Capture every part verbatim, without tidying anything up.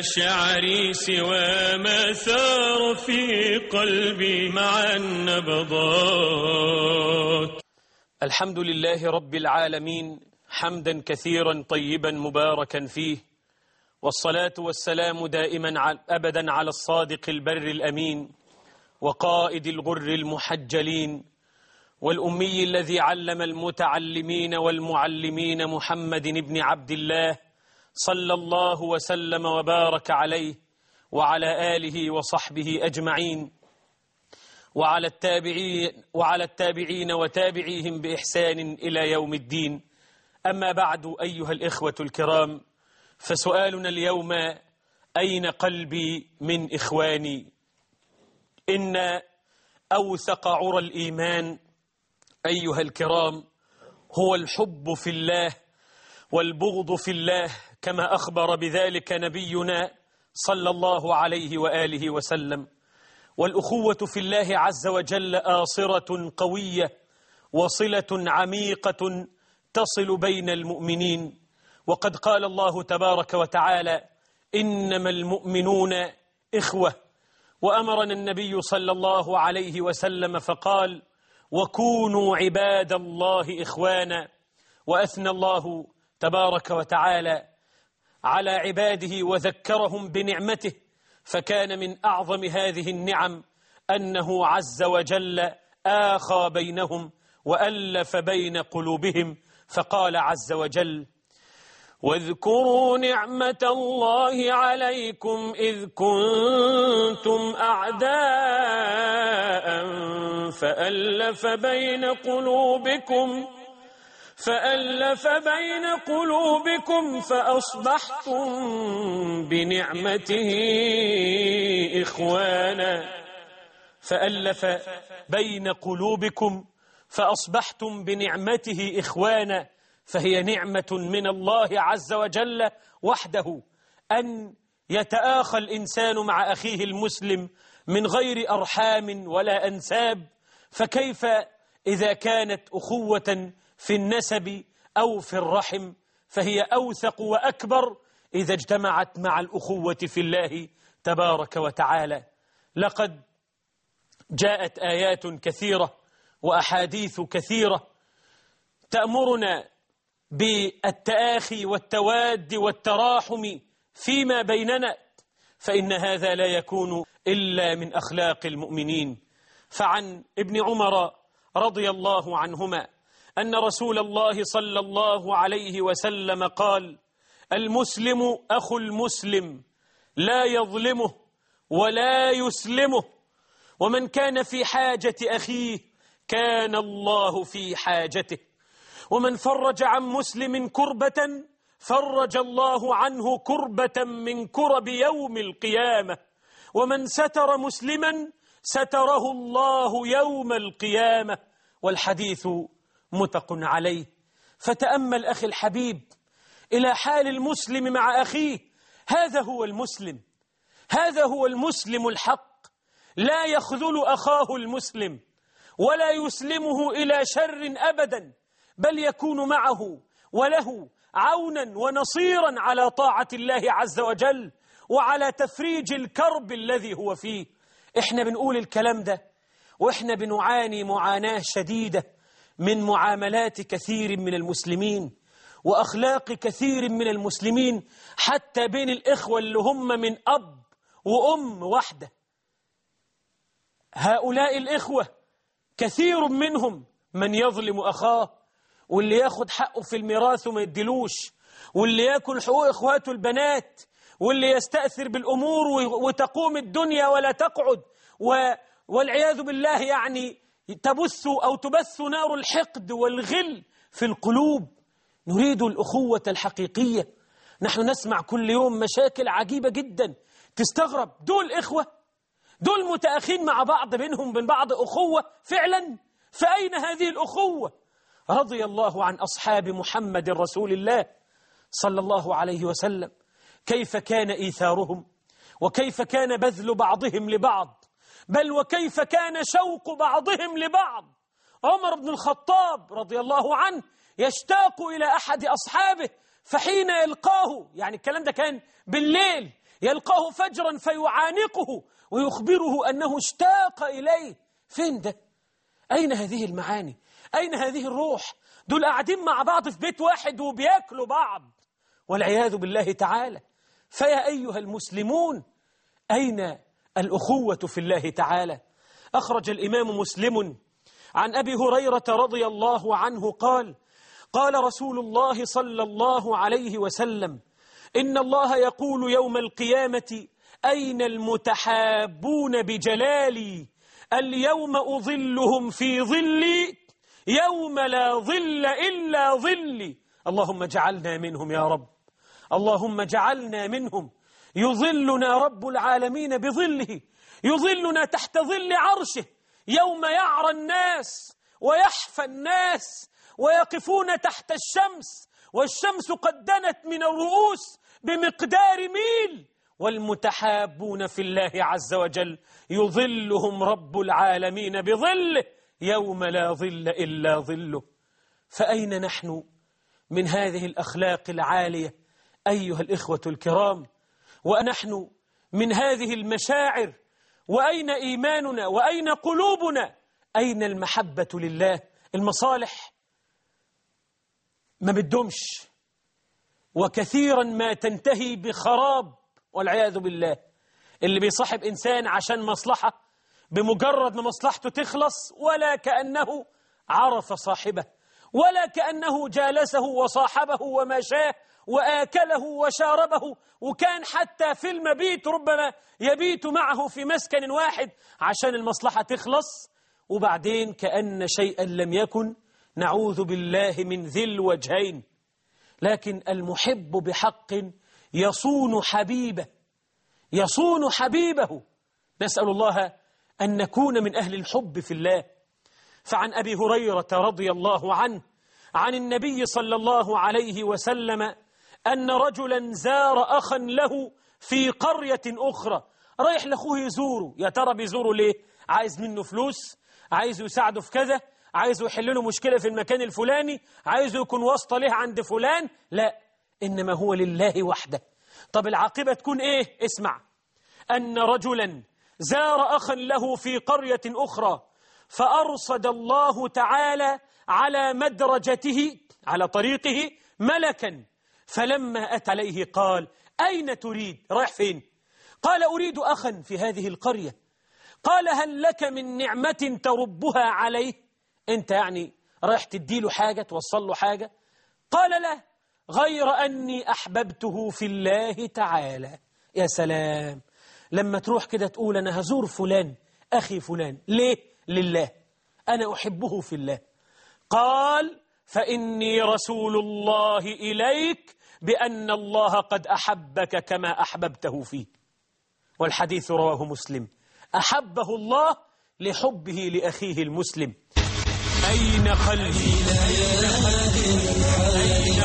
شعري سوى ما ثار في قلبي مع النبضات. الحمد لله رب العالمين حمدا كثيرا طيبا مباركا فيه، والصلاة والسلام دائما أبدا على الصادق البر الأمين وقائد الغر المحجلين والأمي الذي علم المتعلمين والمعلمين محمد بن عبد الله صلى الله وسلم وبارك عليه وعلى آله وصحبه أجمعين، وعلى التابعين وعلى التابعين وتابعيهم بإحسان إلى يوم الدين. أما بعد، أيها الإخوة الكرام، فسؤالنا اليوم: أين قلبي من إخواني؟ إن أوثق عرى الإيمان أيها الكرام هو الحب في الله والبغض في الله، كما أخبر بذلك نبينا صلى الله عليه وآله وسلم. والأخوة في الله عز وجل آصرة قوية وصلة عميقة تصل بين المؤمنين، وقد قال الله تبارك وتعالى: إنما المؤمنون إخوة. وأمرنا النبي صلى الله عليه وسلم فقال: وكونوا عباد الله إخوانا. وأثنى الله تبارك وتعالى على عباده وذكرهم بنعمته، فكان من أعظم هذه النعم أنه عز وجل آخى بينهم وألف بين قلوبهم، فقال عز وجل: واذكروا نعمة الله عليكم إذ كنتم أعداء فألف بين قلوبكم فألف بين قلوبكم فأصبحتم بنعمته إخوانا فألف بين قلوبكم فأصبحتم بنعمته إخوانا. فهي نعمة من الله عز وجل وحده أن يتآخى الإنسان مع أخيه المسلم من غير أرحام ولا أنساب، فكيف إذا كانت أخوة في النسب أو في الرحم؟ فهي أوثق وأكبر إذا اجتمعت مع الأخوة في الله تبارك وتعالى. لقد جاءت آيات كثيرة وأحاديث كثيرة تأمرنا بالتآخي والتواد والتراحم فيما بيننا، فإن هذا لا يكون إلا من أخلاق المؤمنين. فعن ابن عمر رضي الله عنهما أن رسول الله صلى الله عليه وسلم قال: المسلم أخو المسلم لا يظلمه ولا يسلمه، ومن كان في حاجة أخيه كان الله في حاجته، ومن فرج عن مسلم كربة فرج الله عنه كربة من كرب يوم القيامة، ومن ستر مسلما ستره الله يوم القيامة. والحديث متفق عليه. فتأمل أخي الحبيب إلى حال المسلم مع أخيه. هذا هو المسلم، هذا هو المسلم الحق، لا يخذل أخاه المسلم ولا يسلمه إلى شر أبدا، بل يكون معه وله عونا ونصيرا على طاعة الله عز وجل وعلى تفريج الكرب الذي هو فيه. إحنا بنقول الكلام ده وإحنا بنعاني معاناة شديدة من معاملات كثير من المسلمين وأخلاق كثير من المسلمين، حتى بين الإخوة اللي هم من أب وأم واحدة. هؤلاء الإخوة كثير منهم من يظلم أخاه، واللي ياخد حقه في الميراث وما يدلوش، واللي ياكل حقوق إخواته البنات، واللي يستأثر بالأمور وتقوم الدنيا ولا تقعد، والعياذ بالله يعني تبث أو تبث نار الحقد والغل في القلوب. نريد الأخوة الحقيقية. نحن نسمع كل يوم مشاكل عجيبة جدا، تستغرب، دول إخوة؟ دول متأخين مع بعض، بينهم بين بعض أخوة فعلا؟ فأين هذه الأخوة؟ رضي الله عن أصحاب محمد رسول الله صلى الله عليه وسلم، كيف كان إيثارهم، وكيف كان بذل بعضهم لبعض، بل وكيف كان شوق بعضهم لبعض. عمر بن الخطاب رضي الله عنه يشتاق إلى أحد أصحابه، فحين يلقاه، يعني الكلام ده كان بالليل، يلقاه فجرا فيعانقه ويخبره أنه اشتاق إليه. فين ده؟ أين هذه المعاني؟ أين هذه الروح؟ دول قاعدين مع بعض في بيت واحد وبياكلوا بعض والعياذ بالله تعالى. فيا أيها المسلمون، أين الأخوة في الله تعالى؟ أخرج الإمام مسلم عن أبي هريرة رضي الله عنه قال: قال رسول الله صلى الله عليه وسلم: إن الله يقول يوم القيامة: أين المتحابون بجلالي؟ اليوم أظلهم في ظلي يوم لا ظل إلا ظلي. اللهم اجعلنا منهم يا رب، اللهم اجعلنا منهم. يظلنا رب العالمين بظله، يظلنا تحت ظل عرشه يوم يعرى الناس ويحفى الناس ويقفون تحت الشمس والشمس قد دنت من الرؤوس بمقدار ميل، والمتحابون في الله عز وجل يظلهم رب العالمين بظله يوم لا ظل إلا ظله. فأين نحن من هذه الأخلاق العالية أيها الإخوة الكرام؟ ونحن من هذه المشاعر؟ وأين إيماننا؟ وأين قلوبنا؟ أين المحبة لله؟ المصالح ما بدهمش، وكثيرا ما تنتهي بخراب والعياذ بالله. اللي بيصاحب إنسان عشان مصلحة، بمجرد ما مصلحته تخلص ولا كأنه عرف صاحبه، ولا كأنه جالسه وصاحبه ومشاه وآكله وشاربه، وكان حتى في المبيت ربما يبيت معه في مسكن واحد عشان المصلحة تخلص، وبعدين كأن شيئا لم يكن. نعوذ بالله من ذي الوجهين. لكن المحب بحق يصون حبيبه، يصون حبيبه. نسأل الله أن نكون من أهل الحب في الله. فعن أبي هريرة رضي الله عنه عن النبي صلى الله عليه وسلم أن رجلا زار أخا له في قرية أخرى. رايح لأخوه يزوره. يا ترى بيزوره ليه؟ عايز منه فلوس، عايز يساعده في كذا، عايز يحل له مشكلة في المكان الفلاني، عايز يكون واسطة له عند فلان. لا، إنما هو لله وحده. طب العاقبة تكون إيه؟ اسمع: أن رجلا زار أخا له في قرية أخرى فأرصد الله تعالى على مدرجته، على طريقه، ملكا، فلما أتى عليه قال: أين تريد؟ رايح فين؟ قال: أريد أخا في هذه القرية. قال: هل لك من نعمة تربها عليه؟ أنت يعني رايح تديله حاجة، توصل له حاجة؟ قال: لا، غير أني أحببته في الله تعالى. يا سلام، لما تروح كده تقول أنا هزور فلان أخي فلان، ليه؟ لله، أنا أحبه في الله. قال: فإني رسول الله إليك بأن الله قد أحبك كما أحببته فيه. والحديث رواه مسلم. أحبه الله لحبه لأخيه المسلم. أين قلبي؟ أين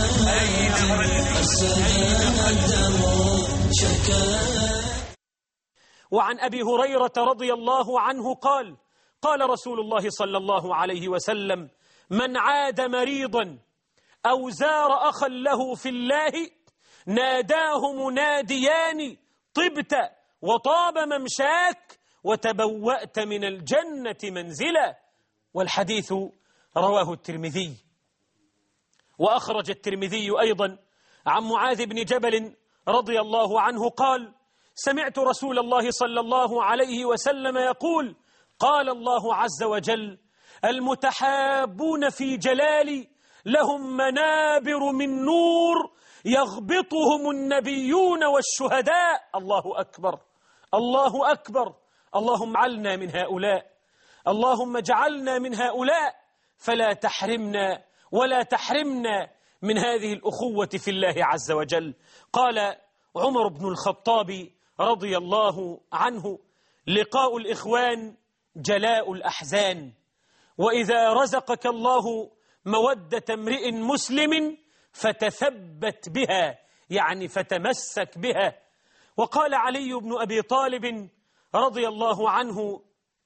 وعن أبي هريرة رضي الله عنه قال: قال رسول الله صلى الله عليه وسلم: من عاد مريضا أو زار أخا له في الله ناداه مناديان: طبت وطاب ممشاك وتبوأت من الجنة منزلا. والحديث رواه الترمذي. وأخرج الترمذي أيضا عن معاذ بن جبل رضي الله عنه قال: سمعت رسول الله صلى الله عليه وسلم يقول: قال الله عز وجل: المتحابون في جلالي لهم منابر من نور يغبطهم النبيون والشهداء. الله أكبر، الله أكبر. اللهم اجعلنا من هؤلاء، اللهم اجعلنا من هؤلاء، فلا تحرمنا ولا تحرمنا من هذه الأخوة في الله عز وجل. قال عمر بن الخطاب رضي الله عنه: لقاء الإخوان جلاء الأحزان، وإذا رزقك الله مودة امرئ مسلم فتثبت بها، يعني فتمسك بها. وقال علي بن أبي طالب رضي الله عنه: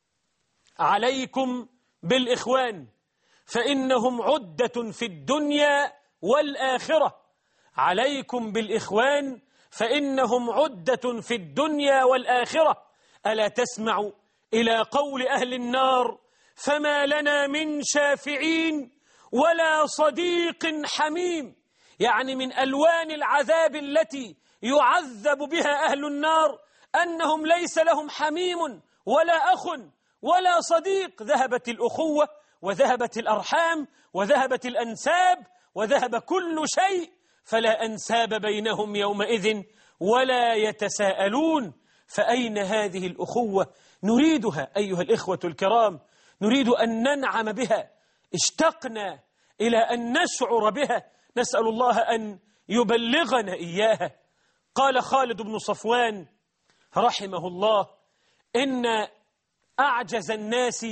عليكم بالإخوان فإنهم عدة في الدنيا والآخرة. عليكم بالإخوان فإنهم عدة في الدنيا والآخرة. ألا تسمع إلى قول أهل النار فما لنا من شافعين ولا صديق حميم. يعني من ألوان العذاب التي يعذب بها أهل النار أنهم ليس لهم حميم ولا أخ ولا صديق. ذهبت الأخوة وذهبت الأرحام وذهبت الأنساب وذهب كل شيء، فلا أنساب بينهم يومئذ ولا يتساءلون. فأين هذه الأخوة؟ نريدها أيها الإخوة الكرام، نريد أن ننعم بها، اشتقنا إلى أن نشعر بها، نسأل الله أن يبلغنا إياها. قال خالد بن صفوان رحمه الله: إن أعجز الناس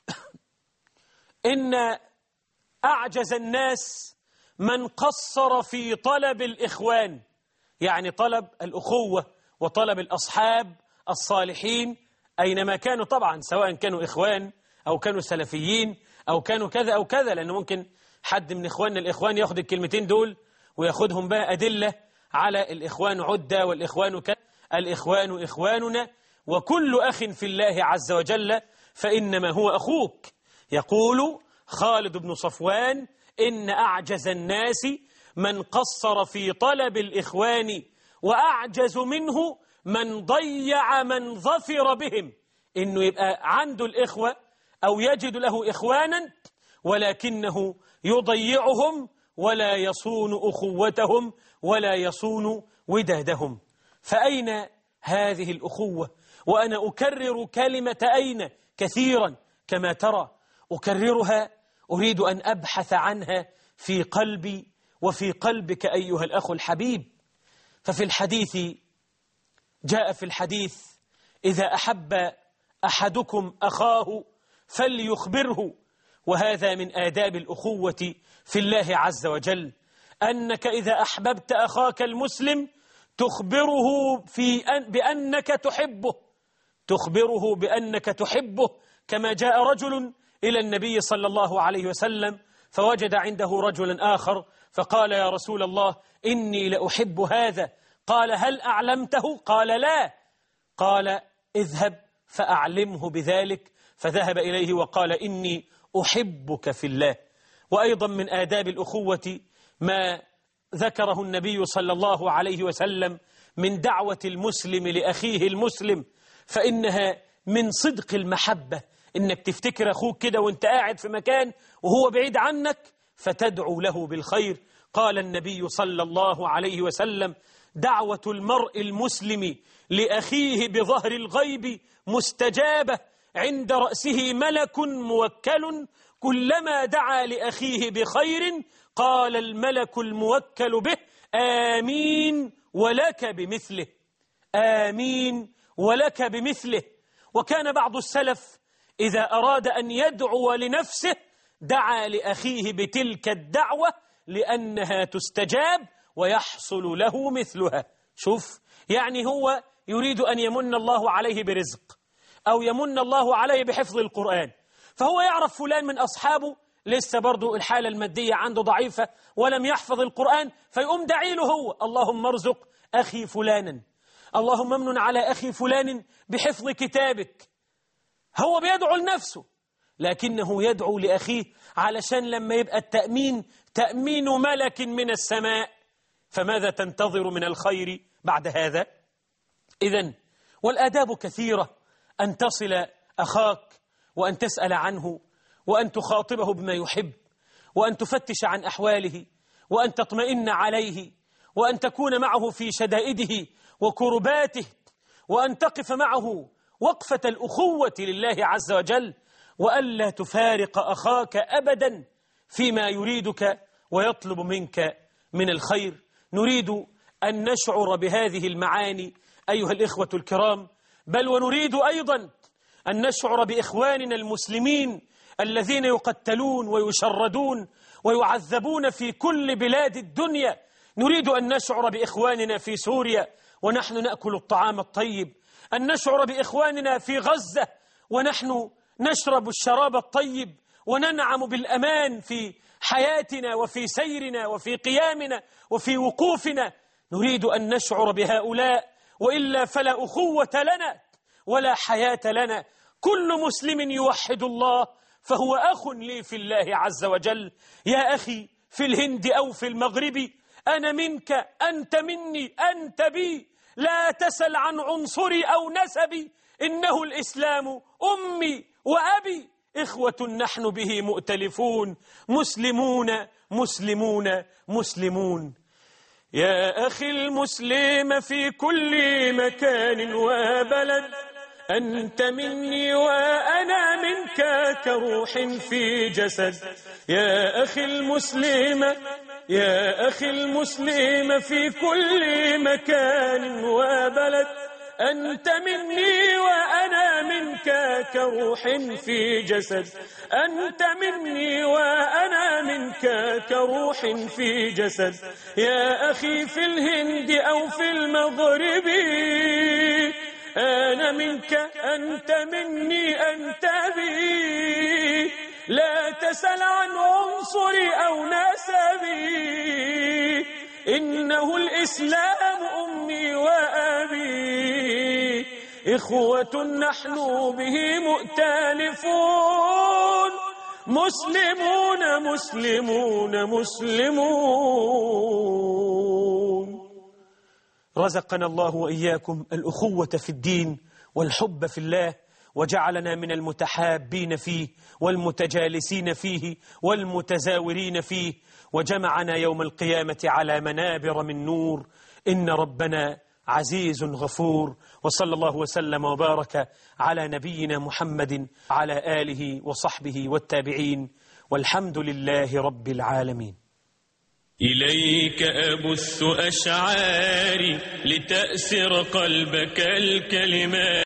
إن أعجز الناس من قصر في طلب الإخوان، يعني طلب الأخوة وطلب الأصحاب الصالحين أينما كانوا، طبعا سواء كانوا إخوان أو كانوا سلفيين أو كانوا كذا أو كذا، لأنه ممكن حد من إخواننا الإخوان يأخذ الكلمتين دول ويأخذهم بقى أدلة على الإخوان عدة والإخوان كذا. الإخوان إخواننا، وكل أخ في الله عز وجل فإنما هو أخوك. يقول خالد بن صفوان: إن أعجز الناس من قصر في طلب الإخوان، وأعجز منه من ضيع من ظفر بهم. إنه يبقى عنده الإخوة أو يجد له إخوانا ولكنه يضيعهم ولا يصون أخوتهم ولا يصون ودادهم. فأين هذه الأخوة؟ وأنا أكرر كلمة أين كثيرا كما ترى، أكررها، أريد أن أبحث عنها في قلبي وفي قلبك أيها الأخ الحبيب. ففي الحديث جاء في الحديث: إذا أحب أحدكم أخاه فليخبره. وهذا من آداب الأخوة في الله عز وجل، أنك إذا أحببت أخاك المسلم تخبره في أن بأنك تحبه، تخبره بأنك تحبه. كما جاء رجل إلى النبي صلى الله عليه وسلم فوجد عنده رجلا آخر فقال: يا رسول الله إني لأحب هذا. قال: هل أعلمته؟ قال: لا. قال: اذهب فأعلمه بذلك. فذهب إليه وقال: إني أحبك في الله. وأيضا من آداب الأخوة ما ذكره النبي صلى الله عليه وسلم من دعوة المسلم لأخيه المسلم، فإنها من صدق المحبة، إنك تفتكر أخوك كده وانت قاعد في مكان وهو بعيد عنك فتدعو له بالخير. قال النبي صلى الله عليه وسلم: دعوة المرء المسلم لأخيه بظهر الغيب مستجابة، عند رأسه ملك موكل، كلما دعا لأخيه بخير قال الملك الموكل به: آمين ولك بمثله، آمين ولك بمثله. وكان بعض السلف إذا أراد أن يدعو لنفسه دعا لأخيه بتلك الدعوة لأنها تستجاب ويحصل له مثلها. شوف، يعني هو يريد أن يمن الله عليه برزق أو يمن الله عليه بحفظ القرآن، فهو يعرف فلان من أصحابه لسه برضو الحالة المادية عنده ضعيفة ولم يحفظ القرآن، فيقوم دعي له هو: اللهم ارزق أخي فلانا، اللهم امنن على أخي فلان بحفظ كتابك. هو بيدعو لنفسه لكنه يدعو لأخيه علشان لما يبقى التأمين تأمين ملك من السماء، فماذا تنتظر من الخير بعد هذا؟ إذن والآداب كثيرة، أن تصل أخاك وأن تسأل عنه وأن تخاطبه بما يحب وأن تفتش عن أحواله وأن تطمئن عليه وأن تكون معه في شدائده وكرباته وأن تقف معه وقفة الأخوة لله عز وجل، وألا تفارق أخاك أبدا فيما يريدك ويطلب منك من الخير. نريد أن نشعر بهذه المعاني أيها الإخوة الكرام، بل ونريد أيضا أن نشعر بإخواننا المسلمين الذين يقتلون ويشردون ويعذبون في كل بلاد الدنيا. نريد أن نشعر بإخواننا في سوريا ونحن نأكل الطعام الطيب، أن نشعر بإخواننا في غزة ونحن نشرب الشراب الطيب وننعم بالأمان في حياتنا وفي سيرنا وفي قيامنا وفي وقوفنا. نريد أن نشعر بهؤلاء، وإلا فلا أخوة لنا ولا حياة لنا. كل مسلم يوحد الله فهو أخ لي في الله عز وجل. يا أخي في الهند أو في المغرب، أنا منك، أنت مني، أنت بي. لا تسل عن عنصري أو نسبي، إنه الإسلام أمي وأبي. إخوة نحن به مؤتلفون، مسلمون مسلمون مسلمون. يا أخي المسلم في كل مكان وبلد، أنت مني وأنا منك كروح في جسد. يا أخي المسلم يا أخي المسلم في كل مكان وبلد، أنت مني وأنا منك كروح في جسد. أنت مني وأنا منك كروح في جسد. يا أخي في الهند أو في المغرب، أنا منك، أنت مني، أنت بي. لا تسل عن عنصري أو نسبي، إنه الإسلام أمي وأبي. إخوة نحن به مؤتلفون، مسلمون مسلمون مسلمون. رزقنا الله وإياكم الأخوة في الدين والحب في الله، وجعلنا من المتحابين فيه والمتجالسين فيه والمتزاورين فيه، وجمعنا يوم القيامة على منابر من نور. إن ربنا عزيز غفور. وصلى الله وسلم وبارك على نبينا محمد على آله وصحبه والتابعين، والحمد لله رب العالمين. إليك أبث أشعاري لتأسر قلبك الكلمات.